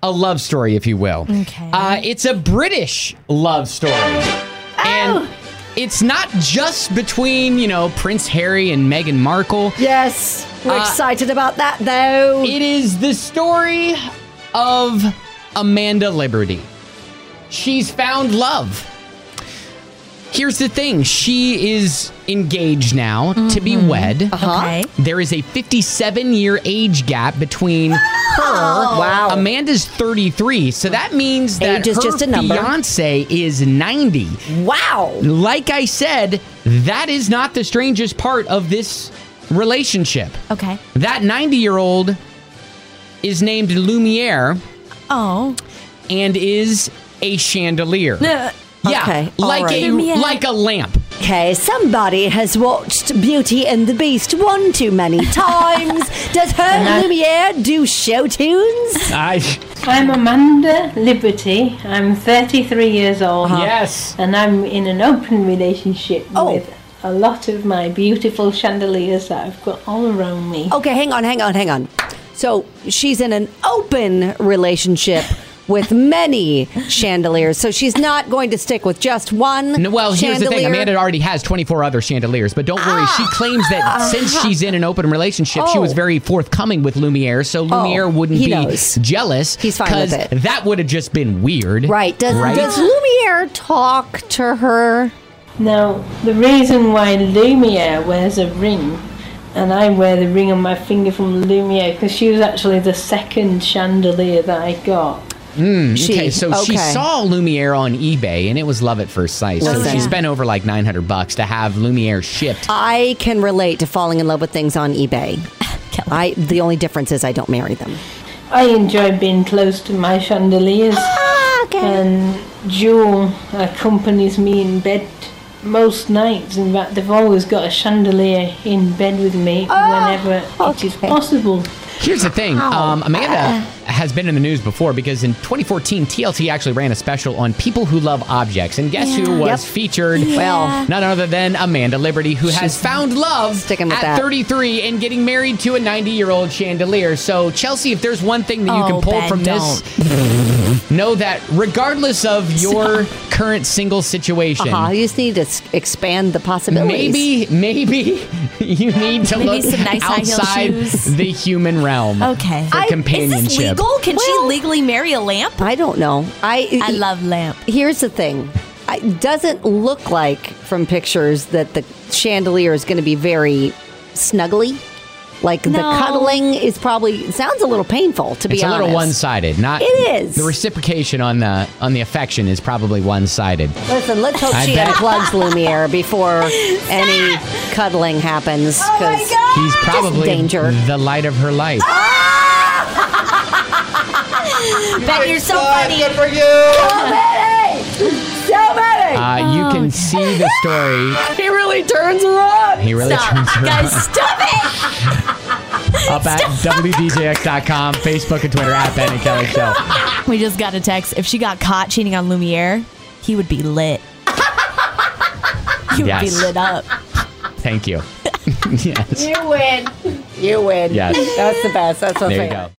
a love story, if you will. Okay. It's a British love story. And it's not just between, Prince Harry and Meghan Markle. Yes. We're excited about that, though. It is the story of Amanda Liberty. She's found love. Here's the thing. She is engaged now to be wed. Okay. There is a 57-year age gap between her. Wow. Amanda's 33. So that means that Age is her just a number. fiance is 90. Wow. Like I said, that is not the strangest part of this relationship. Okay. That 90-year-old is named Lumiere Oh. and is a chandelier. Yeah, Okay, all like right. like a lamp. Okay, somebody has watched Beauty and the Beast one too many times. Does her Lumiere do show tunes? I'm Amanda Liberty. I'm 33 years old. Yes. And I'm in an open relationship with a lot of my beautiful chandeliers that I've got all around me. Okay, hang on. So she's in an open relationship with many chandeliers. So she's not going to stick with just one No, well, here's the thing. chandelier? Amanda already has 24 other chandeliers, but don't worry. She claims that since she's in an open relationship, she was very forthcoming with Lumiere, so Lumiere wouldn't he be knows. jealous. He's fine with it. That would have just been weird. Right. Does Lumiere talk to her? Now, the reason why Lumiere wears a ring, and I wear the ring on my finger from Lumiere, because she was actually the second chandelier that I got. Okay, so she saw Lumiere on eBay, and it was love at first sight. So Listen. she spent over like $900 to have Lumiere shipped. I can relate to falling in love with things on eBay. The only difference is I don't marry them. I enjoy being close to my chandeliers. And Jewel accompanies me in bed most nights. In fact, they've always got a chandelier in bed with me whenever it is possible. Here's the thing. Amanda has been in the news before because in 2014, TLC actually ran a special on people who love objects. And guess who was featured? Well, none other than Amanda Liberty, who has found love sticking with at that. 33 and getting married to a 90-year-old chandelier. So, Chelsea, if there's one thing that you can pull Ben, from this, know that regardless of your current single situation, you just need to expand the possibilities. maybe you need to look some nice high heel outside shoes. the human realm. Okay. For companionship. Is this legal? Can she legally marry a lamp? I don't know. I love lamp. Here's the thing. It doesn't look like from pictures that the chandelier is going to be very snuggly. Like the cuddling is sounds a little painful, to be honest. It's a little one-sided. It is. The reciprocation on the affection is probably one-sided. Listen, let's hope she unplugs Lumiere before any cuddling happens. He's probably danger. the light of her life. Ben, you're so funny. Good for you. So many. You can see the story. He really turns her on. He really turns her Guys, on. stop it. Up at WDJX.com, Facebook and Twitter at Ben and Kelly Show. We just got a text. If she got caught cheating on Lumiere, he would be lit. He would be lit up. Thank you. Yes. You win. You win. Yes. That's the best. That's what There I'm you saying. go.